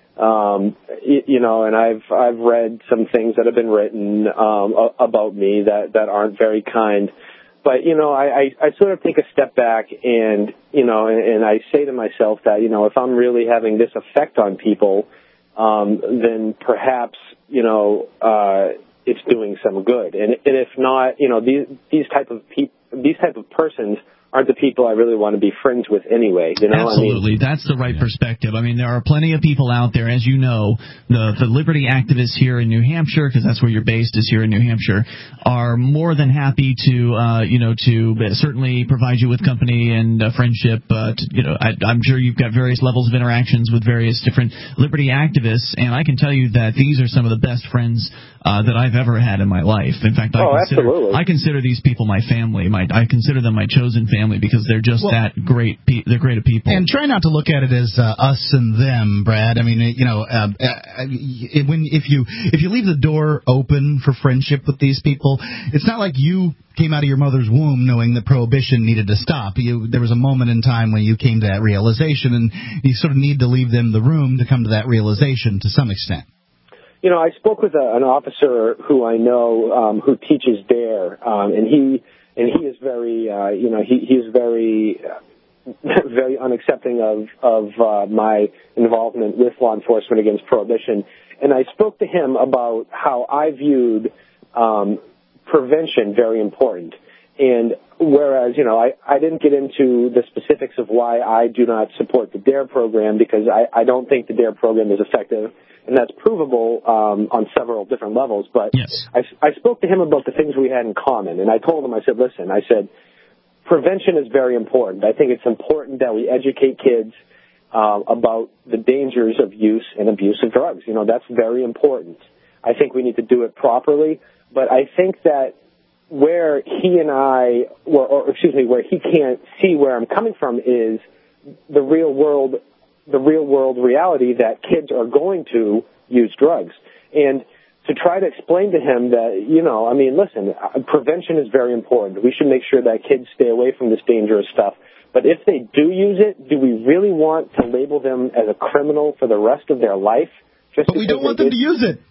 Um, you, you know, and I've I've read some things that have been written um, about me that, that aren't very kind. But you know, I, I, I sort of take a step back and you know, and, and I say to myself that you know, if I'm really having this effect on people, Um, then perhaps, you know, uh, it's doing some good. And, and if not, you know, these, these type of peop- these type of persons aren't the people I really want to be friends with anyway. You know? Absolutely. I mean, that's the right yeah. perspective. I mean, there are plenty of people out there, as you know, the, the liberty activists here in New Hampshire, because that's where you're based, is here in New Hampshire, are more than happy to, uh, you know, to certainly provide you with company and uh, friendship. Uh, to, you know, I, I'm sure you've got various levels of interactions with various different liberty activists, and I can tell you that these are some of the best friends uh, that I've ever had in my life. In fact, I oh, consider absolutely. I consider these people my family. My I consider them my chosen family because they're just well, that great. Pe- they're great people. And try not to look at it as uh, us and them, Brad. I mean, you know, uh, uh, when if you if you leave the door open for friendship with these people, it's not like you came out of your mother's womb knowing that prohibition needed to stop. You, there was a moment in time when you came to that realization, and you sort of need to leave them the room to come to that realization to some extent. You know, I spoke with a, an officer who I know um, who teaches DARE, um, and he and he is very, uh, you know, he he is very, uh, very unaccepting of of uh, my involvement with law enforcement against prohibition. And I spoke to him about how I viewed um, prevention very important. And whereas, you know, I, I didn't get into the specifics of why I do not support the DARE program because I, I don't think the DARE program is effective. And that's provable um, on several different levels. But yes. I, I spoke to him about the things we had in common. And I told him, I said, listen, I said, prevention is very important. I think it's important that we educate kids uh, about the dangers of use and abuse of drugs. You know, that's very important. I think we need to do it properly. But I think that where he and I, or, or excuse me, where he can't see where I'm coming from is the real world the real world reality that kids are going to use drugs. And to try to explain to him that, you know, I mean, listen, prevention is very important. We should make sure that kids stay away from this dangerous stuff. But if they do use it, do we really want to label them as a criminal for the rest of their life? Just but we don't want them to use it.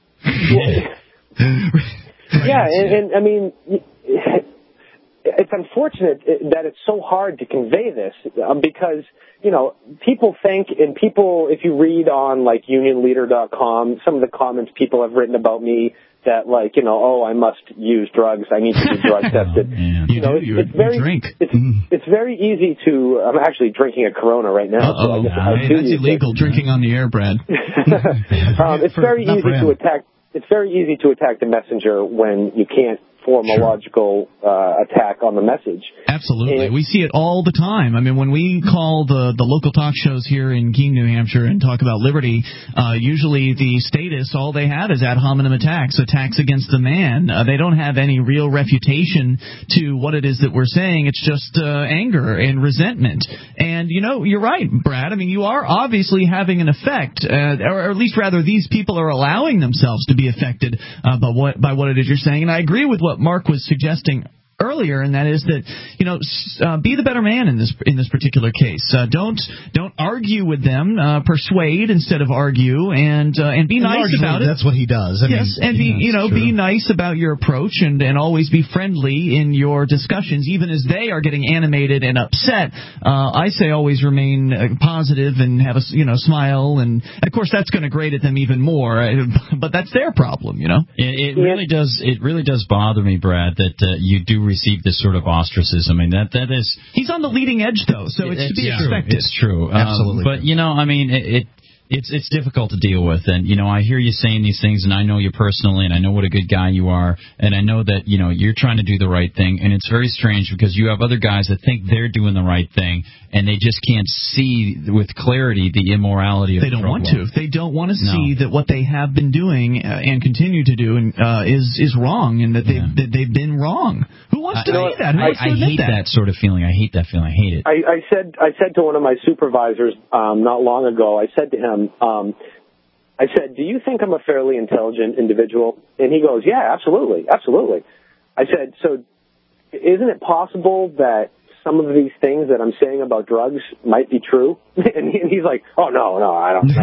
Yeah, and, and I mean, it's unfortunate that it's so hard to convey this um, because, you know, people think, and people, if you read on, like, union leader dot com, some of the comments people have written about me that, like, you know, oh, I must use drugs, I need to be drug tested. Oh, man. You, you know, do, it's, you, it's very, you drink. It's, it's very easy to, I'm actually drinking a Corona right now. Uh-oh. So I guess Nah, I hey, do that's illegal, it. Drinking on the air, Brad. um, it's very easy to attack, it's very easy to attack the messenger when you can't form a logical uh, attack on the message. Absolutely. And, we see it all the time. I mean, when we call the, the local talk shows here in Keene, New Hampshire, and talk about liberty, uh, usually the status, all they have is ad hominem attacks, attacks against the man. Uh, they don't have any real refutation to what it is that we're saying. It's just uh, anger and resentment. And, you know, you're right, Brad. I mean, you are obviously having an effect, uh, or at least rather these people are allowing themselves to be affected uh, by what by what it is you're saying. And I agree with what Mark was suggesting earlier, and that is that, you know, uh, be the better man in this in this particular case. Uh, don't don't argue with them. Uh, persuade instead of argue, and uh, and be and nice about it. That's what he does. I yes, mean, and be yeah, you know true. be nice about your approach, and, and always be friendly in your discussions, even as they are getting animated and upset. Uh, I say always remain uh, positive and have a you know smile, and of course that's going to grate at them even more. But that's their problem, you know. It, it really does. It really does bother me, Brad, that uh, you do receive this sort of ostracism. I mean, that that is. He's on the leading edge, though, so it's, it's to be yeah, expected. It's true, absolutely. Um, but you know, I mean, it. it It's it's difficult to deal with, and you know I hear you saying these things, and I know you personally, and I know what a good guy you are, and I know that you know you're trying to do the right thing, and it's very strange because you have other guys that think they're doing the right thing, and they just can't see with clarity the immorality of they don't drug want law. to. They don't want to No. see that what they have been doing uh, and continue to do uh, is is wrong, and that they've Yeah. that they've been wrong. Who wants to I, see that? Who I, wants to I admit hate that? that sort of feeling. I hate that feeling. I hate it. I, I said I said to one of my supervisors um, not long ago. I said to him, um, I said, "Do you think I'm a fairly intelligent individual?" And he goes, "Yeah, absolutely, absolutely." I said, "So, isn't it possible that some of these things that I'm saying about drugs might be true?" And, he, and he's like, "Oh no, no, I don't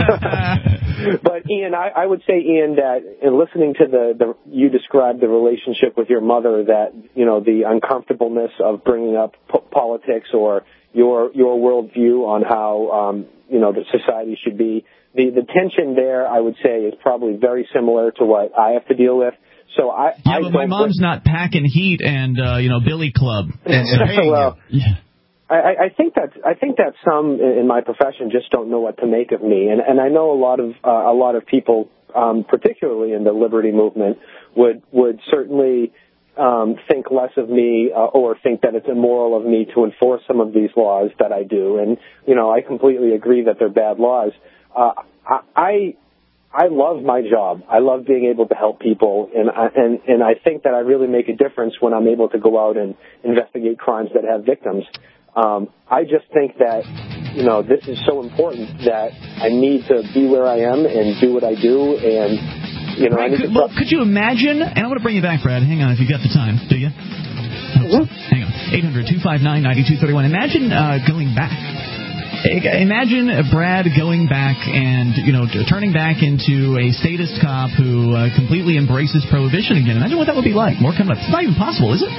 know." But Ian, I, I would say, Ian, that in listening to the, the you described the relationship with your mother, that you know the uncomfortableness of bringing up po- politics or your your worldview on how um, you know that society should be. The the tension there, I would say, is probably very similar to what I have to deal with. So I yeah, I but my mom's not packing heat and uh, you know Billy Club. well, yeah. I, I think that I think that some in my profession just don't know what to make of me, and and I know a lot of uh, a lot of people, um, particularly in the liberty movement, would would certainly um, think less of me uh, or think that it's immoral of me to enforce some of these laws that I do, and you know I completely agree that they're bad laws. Uh, I I love my job. I love being able to help people, and I, and and I think that I really make a difference when I'm able to go out and investigate crimes that have victims. Um, I just think that, you know, this is so important that I need to be where I am and do what I do. And, you know, Right, I need could, to... well, could you imagine, and I'm going to bring you back, Brad. Hang on if you've got the time. Do you? Mm-hmm. Hang on. eight hundred two five nine nine two three one. Imagine uh, going back. Imagine Brad going back and, you know, turning back into a statist cop who uh, completely embraces prohibition again. Imagine what that would be like. More coming up. It's not even possible, is it?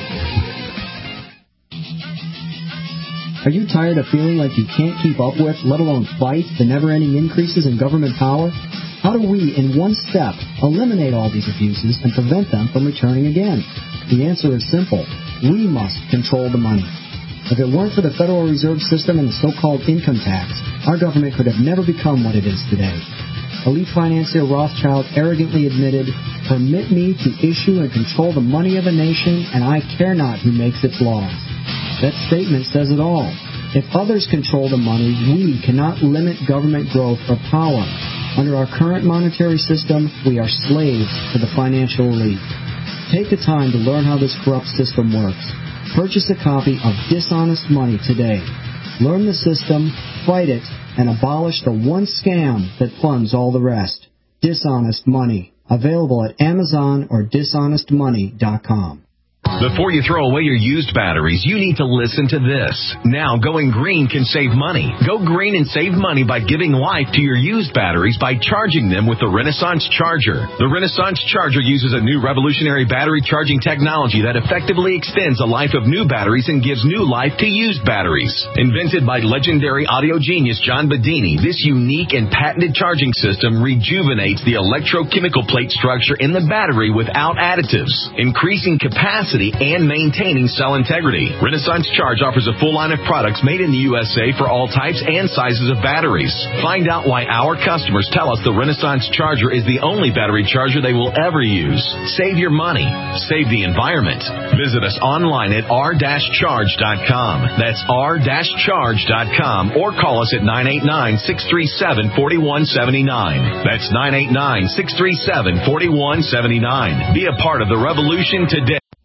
Are you tired of feeling like you can't keep up with, let alone fight, the never-ending increases in government power? How do we, in one step, eliminate all these abuses and prevent them from returning again? The answer is simple. We must control the money. If it weren't for the Federal Reserve System and the so-called income tax, our government could have never become what it is today. Elite financier Rothschild arrogantly admitted, "Permit me to issue and control the money of a nation, and I care not who makes its laws." That statement says it all. If others control the money, we cannot limit government growth or power. Under our current monetary system, we are slaves to the financial elite. Take the time to learn how this corrupt system works. Purchase a copy of Dishonest Money today. Learn the system, fight it, and abolish the one scam that funds all the rest. Dishonest Money. Available at Amazon or dishonest money dot com. Before you throw away your used batteries, you need to listen to this. Now, going green can save money. Go green and save money by giving life to your used batteries by charging them with the Renaissance Charger. The Renaissance Charger uses a new revolutionary battery charging technology that effectively extends the life of new batteries and gives new life to used batteries. Invented by legendary audio genius John Bedini, this unique and patented charging system rejuvenates the electrochemical plate structure in the battery without additives, increasing capacity and maintaining cell integrity. Renaissance Charge offers a full line of products made in the U S A for all types and sizes of batteries. Find out why our customers tell us the Renaissance Charger is the only battery charger they will ever use. Save your money. Save the environment. Visit us online at r dash charge dot com. That's r dash charge dot com or call us at nine eight nine, six three seven, four one seven nine. That's nine eight nine, six three seven, four one seven nine. Be a part of the revolution today.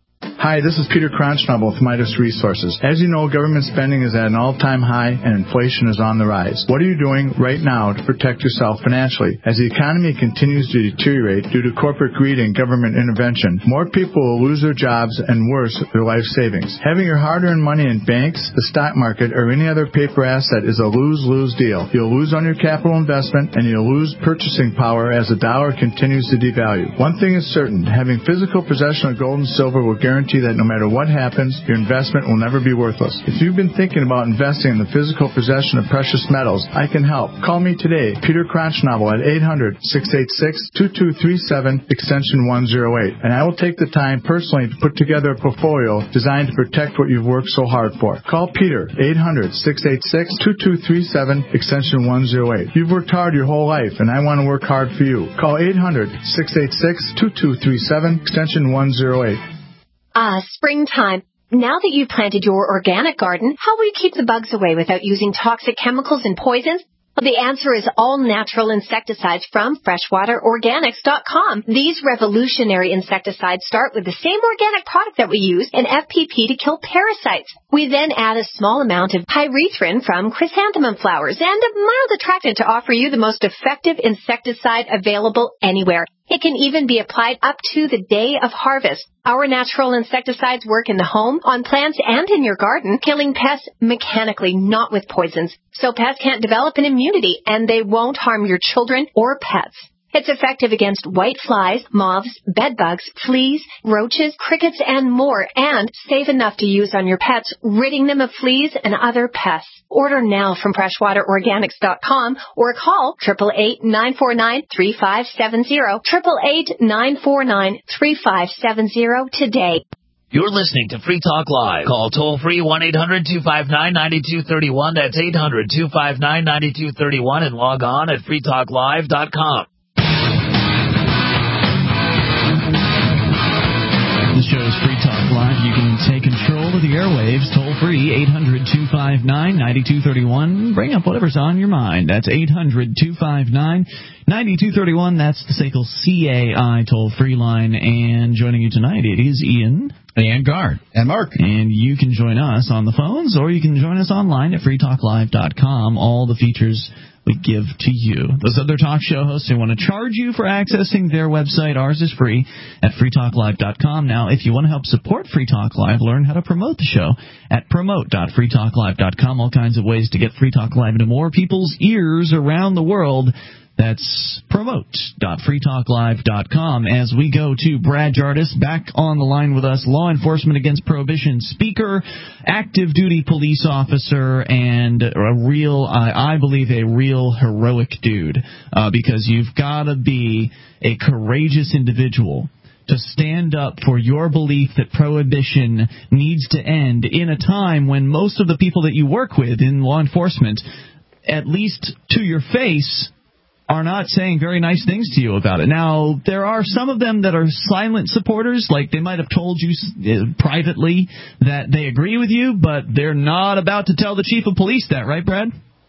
Hi, this is Peter Kronschnabel with Midas Resources. As you know, government spending is at an all-time high and inflation is on the rise. What are you doing right now to protect yourself financially? As the economy continues to deteriorate due to corporate greed and government intervention, more people will lose their jobs and worse, their life savings. Having your hard-earned money in banks, the stock market, or any other paper asset is a lose-lose deal. You'll lose on your capital investment and you'll lose purchasing power as the dollar continues to devalue. One thing is certain, having physical possession of gold and silver will guarantee that no matter what happens, your investment will never be worthless. If you've been thinking about investing in the physical possession of precious metals, I can help. Call me today, Peter Kronschnabel, at eight hundred, six eight six, two two three seven, extension one oh eight, and I will take the time personally to put together a portfolio designed to protect what you've worked so hard for. Call Peter, eight hundred, six eight six, two two three seven, extension one oh eight. You've worked hard your whole life, and I want to work hard for you. Call eight hundred, six eight six, two two three seven, extension one oh eight. Ah, springtime. Now that you've planted your organic garden, how will you keep the bugs away without using toxic chemicals and poisons? Well, the answer is all natural insecticides from freshwater organics dot com. These revolutionary insecticides start with the same organic product that we use in F P P to kill parasites. We then add a small amount of pyrethrin from chrysanthemum flowers and a mild attractant to offer you the most effective insecticide available anywhere. It can even be applied up to the day of harvest. Our natural insecticides work in the home, on plants, and in your garden, killing pests mechanically, not with poisons. So pests can't develop an immunity, and they won't harm your children or pets. It's effective against white flies, moths, bedbugs, fleas, roaches, crickets, and more, and safe enough to use on your pets, ridding them of fleas and other pests. Order now from freshwater organics dot com or call eight eight eight, nine four nine, three five seven zero, eight eight eight, nine four nine, three five seven zero today. You're listening to Free Talk Live. Call toll-free one eight hundred, two five nine, nine two three one. That's eight hundred, two five nine, nine two three one and log on at free talk live dot com. The show is Free Talk Live. You can take control of the airwaves toll-free, eight hundred, two five nine, nine two three one. Bring up whatever's on your mind. That's eight hundred, two five nine, nine two three one. That's the S A C L C A I toll-free line. And joining you tonight, it is Ian. And Guard. And Mark. And you can join us on the phones, or you can join us online at free talk live dot com. All the features we give to you. Those other talk show hosts who want to charge you for accessing their website, ours is free at free talk live dot com. Now, if you want to help support Free Talk Live, learn how to promote the show at promote dot free talk live dot com. All kinds of ways to get Free Talk Live into more people's ears around the world. That's promote dot free talk live dot com. As we go to Brad Jardis, back on the line with us, law enforcement against prohibition speaker, active duty police officer, and a real, I, I believe, a real heroic dude, uh, because you've got to be a courageous individual to stand up for your belief that prohibition needs to end in a time when most of the people that you work with in law enforcement, at least to your face, are not saying very nice things to you about it. Now, there are some of them that are silent supporters, like they might have told you uh, privately that they agree with you, but they're not about to tell the chief of police that, right, Brad?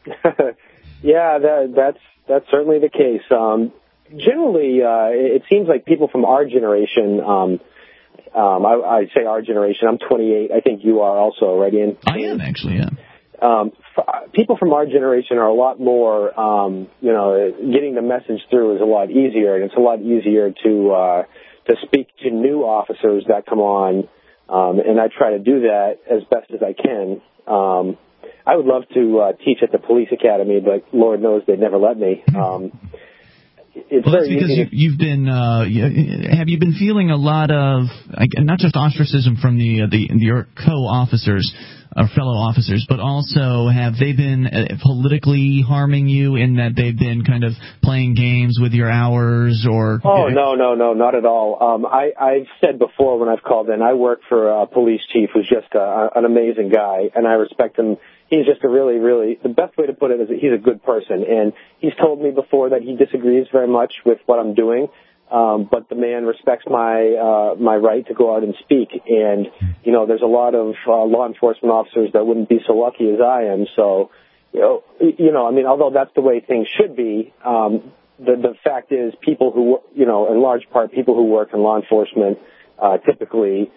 Yeah, that, that's that's certainly the case. Um, generally, uh, it seems like people from our generation, um, um, I, I say our generation, I'm twenty-eight, I think you are also, right, Ian? I am, actually, yeah. Um, f- people from our generation are a lot more, um, you know, getting the message through is a lot easier, and it's a lot easier to uh, to speak to new officers that come on, um, and I try to do that as best as I can. Um, I would love to uh, teach at the police academy, but Lord knows they'd never let me. Um, it's well, that's very because easy you, you've been, uh, have you been feeling a lot of, not just ostracism from the, uh, the, your co-officers, or fellow officers, but also have they been uh, politically harming you in that they've been kind of playing games with your hours or... Oh, no, no, no, not at all. Um, I, I've said before when I've called in, I work for a police chief who's just a, an amazing guy, and I respect him. He's just a really, really, the best way to put it is that he's a good person, and he's told me before that he disagrees very much with what I'm doing. Um, but the man respects my uh, my right to go out and speak, and you know, there's a lot of uh, law enforcement officers that wouldn't be so lucky as I am. So, you know, you know, I mean, although that's the way things should be, um, the the fact is, people who, you know, in large part, people who work in law enforcement uh, typically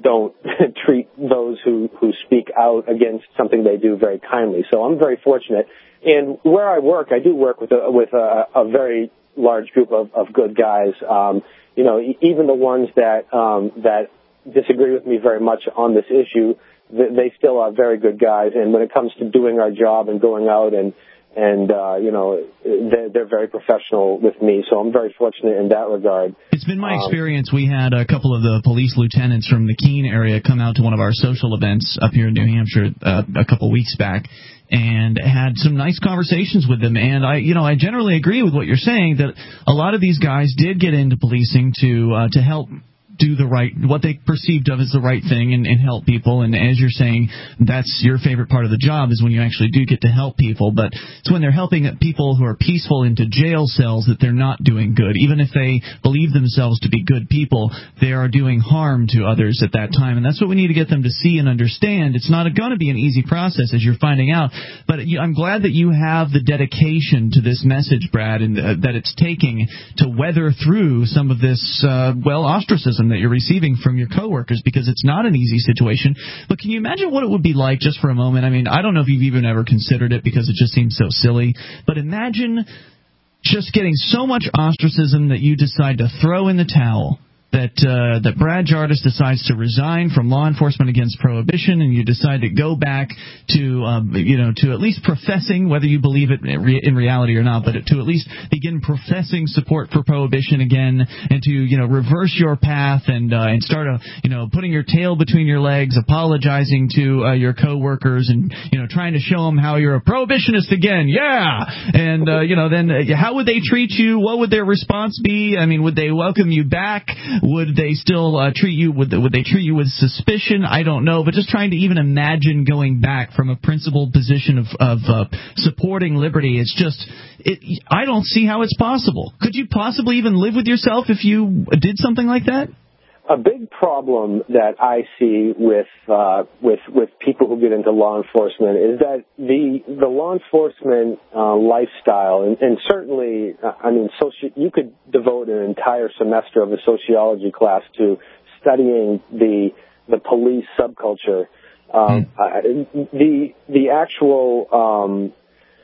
don't treat those who, who speak out against something they do very kindly. So I'm very fortunate. And where I work, I do work with a, with a, a very large group of, of good guys. Um, you know, even the ones that um, that disagree with me very much on this issue, they still are very good guys. And when it comes to doing our job and going out and And, uh, you know, they're, they're very professional with me, so I'm very fortunate in that regard. It's been my um, experience. We had a couple of the police lieutenants from the Keene area come out to one of our social events up here in New Hampshire uh, a couple weeks back and had some nice conversations with them. And, I, you know, I generally agree with what you're saying, that a lot of these guys did get into policing to uh, to help do the right, what they perceived of as the right thing, and, and help people. And as you're saying, that's your favorite part of the job, is when you actually do get to help people. But it's when they're helping people who are peaceful into jail cells that they're not doing good. Even if they believe themselves to be good people, they are doing harm to others at that time. And that's what we need to get them to see and understand. It's not going to be an easy process, as you're finding out. But I'm glad that you have the dedication to this message, Brad, and uh, that it's taking to weather through some of this, uh, well, ostracism that you're receiving from your coworkers, because it's not an easy situation. But can you imagine what it would be like, just for a moment? I mean, I don't know if you've even ever considered it, because it just seems so silly, but imagine just getting so much ostracism that you decide to throw in the towel, that uh, that Brad Jardis decides to resign from Law Enforcement Against Prohibition, and you decide to go back to, um, you know, to at least professing, whether you believe it in reality or not, but to at least begin professing support for prohibition again, and to, you know, reverse your path and uh, and start, a, you know, putting your tail between your legs, apologizing to uh, your coworkers, and, you know, trying to show them how you're a prohibitionist again. Yeah, and uh, you know, then uh, how would they treat you? What would their response be? I mean, would they welcome you back? Would they still uh, treat you? Would, would they treat you with suspicion? I don't know. But just trying to even imagine going back from a principled position of, of uh, supporting liberty, it's just, it, I don't see how it's possible. Could you possibly even live with yourself if you did something like that? A big problem that I see with uh, with with people who get into law enforcement is that the the law enforcement uh, lifestyle, and, and certainly, uh, I mean, soci- you could devote an entire semester of a sociology class to studying the the police subculture. Um, mm. uh, the the actual um,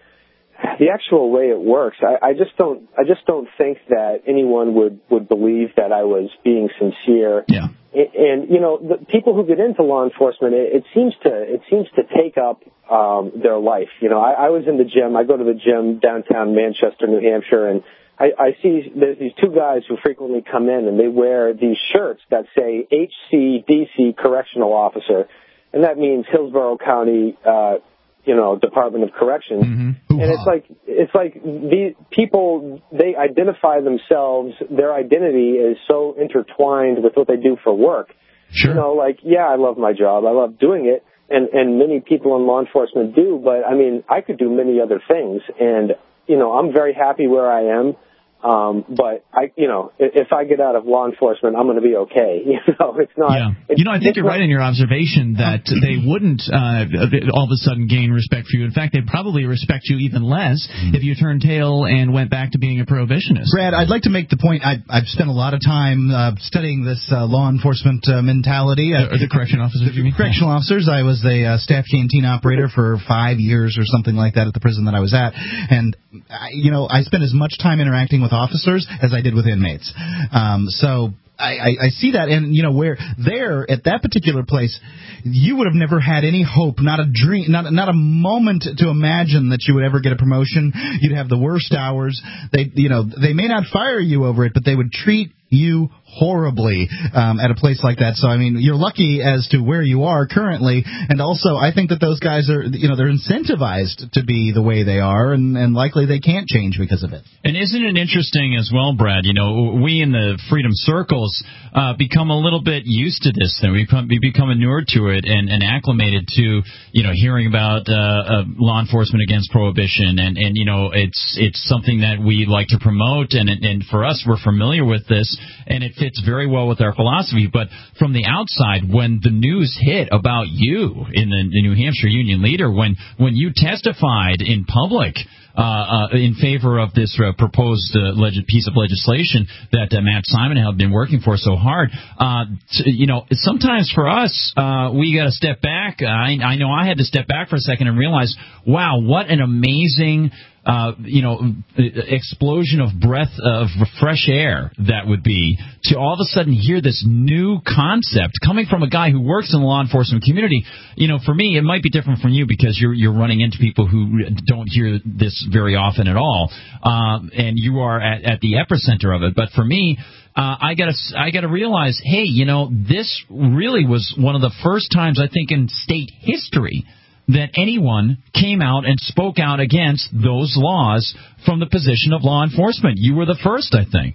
The actual way it works, I, I just don't. I just don't think that anyone would, would believe that I was being sincere. Yeah. And, and you know, the people who get into law enforcement, it, it seems to it seems to take up um, their life. You know, I, I was in the gym. I go to the gym downtown Manchester, New Hampshire, and I, I see there's these two guys who frequently come in, and they wear these shirts that say H C D C Correctional Officer, and that means Hillsborough County. Uh, you know, Department of Corrections. Mm-hmm. And it's like, it's like the people, they identify themselves, their identity is so intertwined with what they do for work. Sure. You know, like, yeah, I love my job. I love doing it. And, and many people in law enforcement do, but I mean, I could do many other things. And, you know, I'm very happy where I am. Um, but I, you know, if I get out of law enforcement, I'm going to be okay. You know, it's not. Yeah. It's, you know, I think you're right in your observation that they wouldn't uh, all of a sudden gain respect for you. In fact, they'd probably respect you even less mm. if you turned tail and went back to being a prohibitionist. Brad, I'd like to make the point. I, I've spent a lot of time uh, studying this uh, law enforcement uh, mentality. Uh, or the correction officers, you mean? Correctional officers. I was a uh, staff canteen operator for five years or something like that at the prison that I was at, and I, you know, I spent as much time interacting with officers as I did with inmates. Um, so I, I, I see that, and you know, where there at that particular place, you would have never had any hope, not a dream, not not a moment to imagine that you would ever get a promotion. You'd have the worst hours. They, you know, they may not fire you over it, but they would treat you horribly um, at a place like that. So, I mean, you're lucky as to where you are currently, and also I think that those guys are, you know, they're incentivized to be the way they are, and, and likely they can't change because of it. And isn't it interesting as well, Brad, you know, we in the freedom circles uh, become a little bit used to this thing. We become, we become inured to it and, and acclimated to, you know, hearing about uh, uh, law enforcement against prohibition, and, and, you know, it's it's something that we like to promote, and, and for us, we're familiar with this. sense, and it fits very well with our philosophy. But from the outside, when the news hit about you in the, the New Hampshire Union Leader, when when you testified in public Uh, uh, in favor of this uh, proposed uh, leg- piece of legislation that uh, Matt Simon had been working for so hard, uh, t- you know, sometimes for us, uh, we got to step back. I, I know I had to step back for a second and realize, wow, what an amazing, uh, you know, explosion of breath of fresh air that would be to all of a sudden hear this new concept coming from a guy who works in the law enforcement community. You know, for me, it might be different from you because you're you're running into people who don't hear this very often at all, um, and you are at, at the epicenter of it. But for me, uh, I gotta I gotta realize, hey, you know, this really was one of the first times I think in state history that anyone came out and spoke out against those laws from the position of law enforcement. You were the first, I think.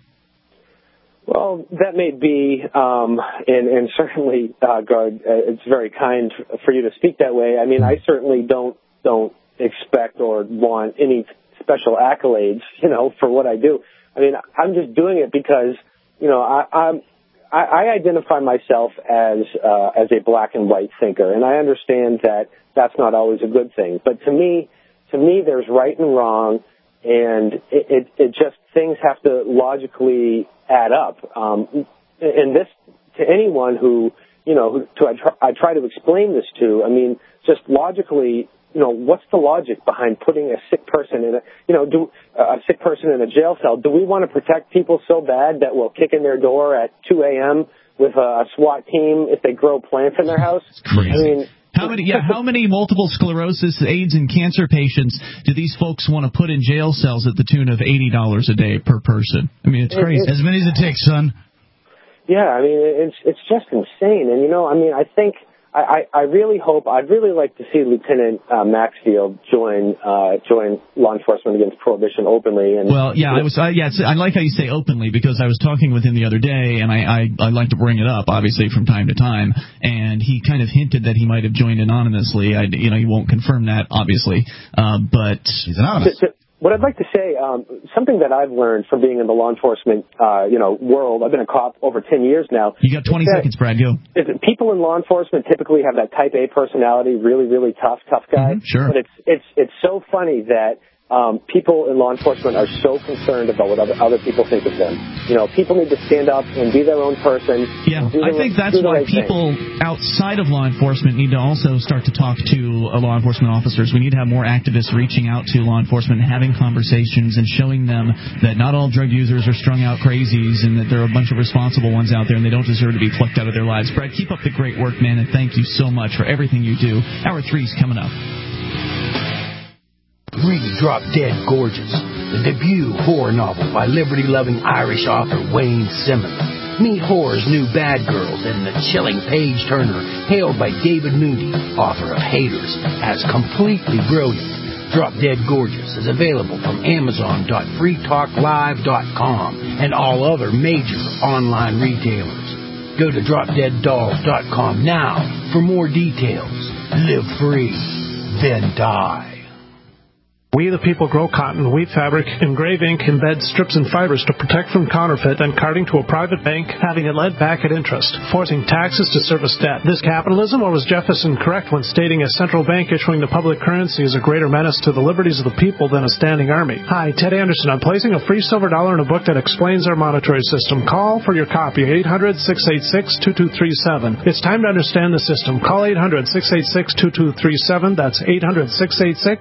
Well, that may be, um, and, and certainly, uh, Gard, uh, it's very kind for you to speak that way. I mean, I certainly don't don't expect or want any special accolades, you know, for what I do. I mean, I'm just doing it because, you know, I, I'm. I identify myself as uh, as a black and white thinker, and I understand that that's not always a good thing. But to me, to me, there's right and wrong, and it, it, it just things have to logically add up. Um, and this, to anyone who, you know, who to, I, try, I try to explain this to, I mean, just logically, you know, what's the logic behind putting a sick person in a, you know, do uh, a sick person in a jail cell? Do we want to protect people so bad that we'll kick in their door at two a.m. with a SWAT team if they grow plants in their house? It's crazy. I mean, how many, yeah, how many multiple sclerosis, AIDS, and cancer patients do these folks want to put in jail cells at the tune of eighty dollars a day per person? I mean, it's crazy. It, it, as many as it takes, son. Yeah, I mean, it's it's just insane. And, you know, I mean, I think, I, I really hope, I'd really like to see Lieutenant uh, Maxfield join uh, join law enforcement against prohibition openly. And well, yeah, I was, uh, yeah, I like how you say openly because I was talking with him the other day, and I, I, I like to bring it up, obviously, from time to time, and he kind of hinted that he might have joined anonymously. I, you know, he won't confirm that, obviously, uh, but he's anonymous. To, to, What I'd like to say, um, something that I've learned from being in the law enforcement, uh, you know, world. I've been a cop over ten years now. You got twenty seconds, Brad. Go. Is that people in law enforcement typically have that type A personality, really, really tough, tough guy. Mm-hmm, sure. But it's it's it's so funny that um, people in law enforcement are so concerned about what other other people think of them. You know, people need to stand up and be their own person. Yeah, I think that's why people outside of law enforcement need to also start to talk to uh, law enforcement officers. We need to have more activists reaching out to law enforcement and having conversations and showing them that not all drug users are strung out crazies and that there are a bunch of responsible ones out there and they don't deserve to be plucked out of their lives. Brad, keep up the great work, man, and thank you so much for everything you do. Hour three's coming up. Read Drop Dead Gorgeous, the debut horror novel by liberty-loving Irish author Wayne Simmons. Meet horror's new bad girls and the chilling page-turner hailed by David Moody, author of Haters, as completely brilliant. Drop Dead Gorgeous is available from amazon dot free talk live dot com and all other major online retailers. Go to drop dead dolls dot com now for more details. Live free, then die. We the people grow cotton, weave fabric, engrave ink, embed strips and fibers to protect from counterfeit and carting to a private bank, having it led back at interest, forcing taxes to service debt. This capitalism, or was Jefferson correct when stating a central bank issuing the public currency is a greater menace to the liberties of the people than a standing army? Hi, Ted Anderson. I'm placing a free silver dollar in a book that explains our monetary system. Call for your copy, eight hundred, six eight six, two two three seven. It's time to understand the system. Call eight hundred, six eight six, two two three seven. That's eight hundred, six eight six,